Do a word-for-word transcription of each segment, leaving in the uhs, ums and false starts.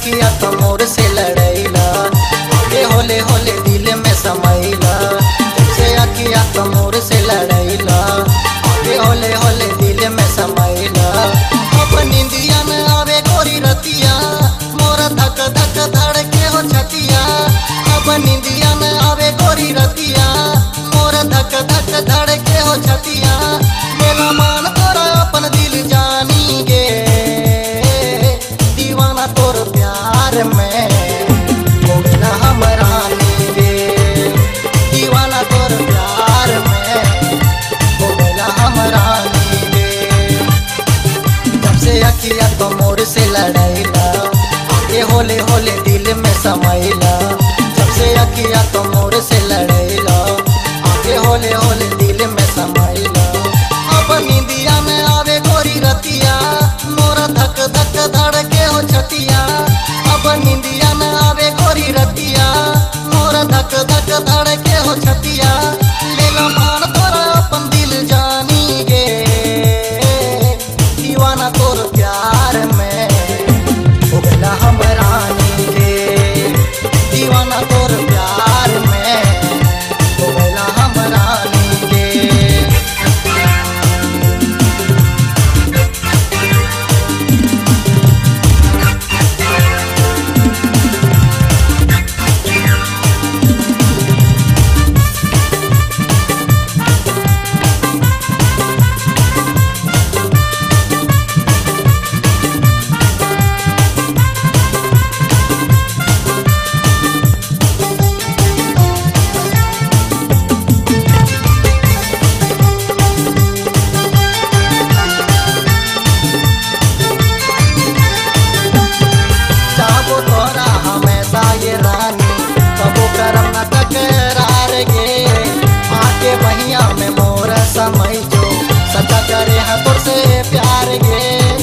अखिया तो मोर से लड़ैला के होले होले दिल में समैला। जब से अखिया तो मोर से लड़ैला के होले होले दिल में समैला। अब नींदिया न आवे गोरी रतिया मोर धक धक धड़के हो छतिया। अब नींदिया न आवे गोरी रतिया मोर धक धक धड़के हो छतिया। मेरा मान तोरा अपन दिल जानी गे दीवाना तोर प्यार में हो गया हम रानी गे। दीवाना तोर प्यार में हो गया हम रानी गे। जब से अखिया तो मोर से लड़ैला आगे होले होले दिल में समैला। जब से अखिया तो मोर से लड़ैला आगे होले होले दिल में समैला। अब नींदिया में आवे गोरी रतिया मोर धक धक धड़के हो छतिया। अब नींदिया में आवे गोरी रतिया मोर धक धक धड़के हो छतिया। लेला मान तोरा अपन दिल जानी गे दीवाना तोर प्यार में हो गया हम रानी गे। दीवाना तोर प्यार में हो गया हम रानी गे। चाहो तोरा हमेशा ये रानी कबो करम न तकरार गे। आके बहिया में मोर समय जो सच्चा करे है तोर से प्यार गे।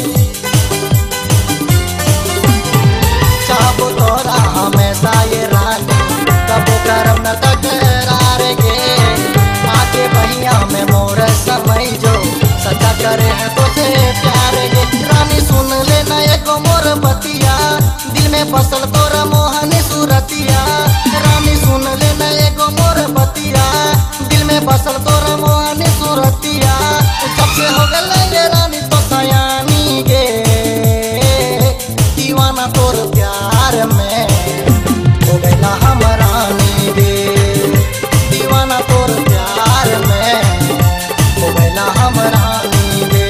चाहो तोरा हमेशा ये रानी कबो करम न तकरार गे। आके बहिया में मोर समय जो सच्चा करे है तोर से प्यार गे। रानी सुन लेना एगो मोर बतिया दिल में बसल तोरा मोहनी सूरतिया। रानी सुन लेना एगो मोर बतिया दिल में बसल तोरा मोहनी सूरतिया। जब से हो गल ये रानी तो सयानी गे दीवाना तोर प्यार में हो गया हम रानी गे। दीवाना तोर प्यार में हो गया हम रानी गे।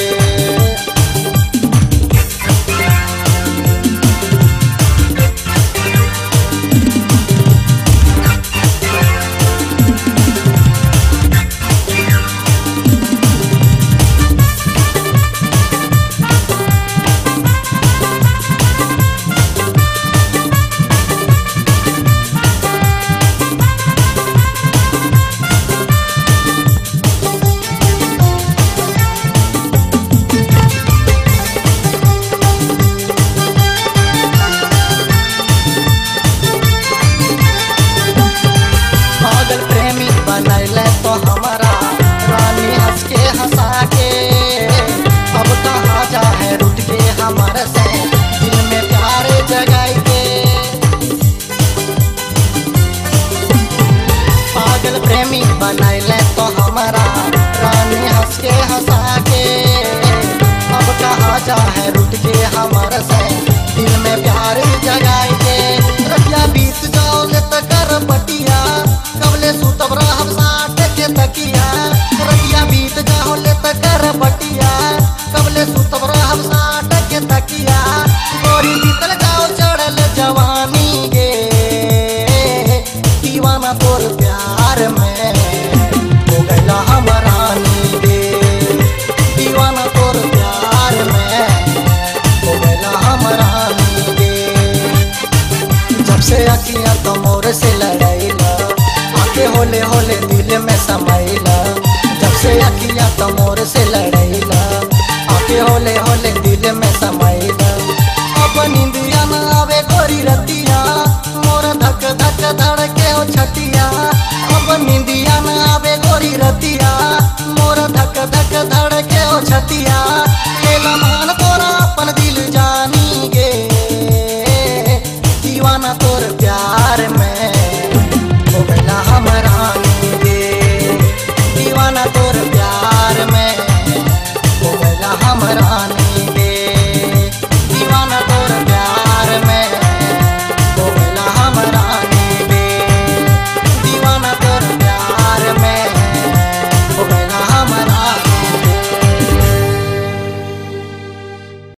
पागल प्रेमी बनैले तो हमारा रानी हंस के हंसा के। अब कहाँ जा है रुठ के हमारे से दिल में प्यार जगाई के। पागल प्रेमी बनैले तो हमारा रानी हंस के हंसा के। अब कहाँ जा है रुठ के हमारे से दिल में प्यार जगाई के। रतिया बीत जाओ ले तो कर बटिया कबले सुतब रहब साथ के तकिया। रतिया बीत जाओ ले तो कर बटिया कबले सुतब रहब साथ के तकिया। गोरी बीतल जाओ चढ़ल जवानी गे दीवाना तोर प्यार में हो गया हम रानी गे। दीवाना तोर प्यार में हो गया हम रानी गे। जब से अखिया तो मोर से लड़ैला आके होले होले दिल में समैला। जब से अखिया तो मोर से लड़ैला आके होले होले दिल में समैला।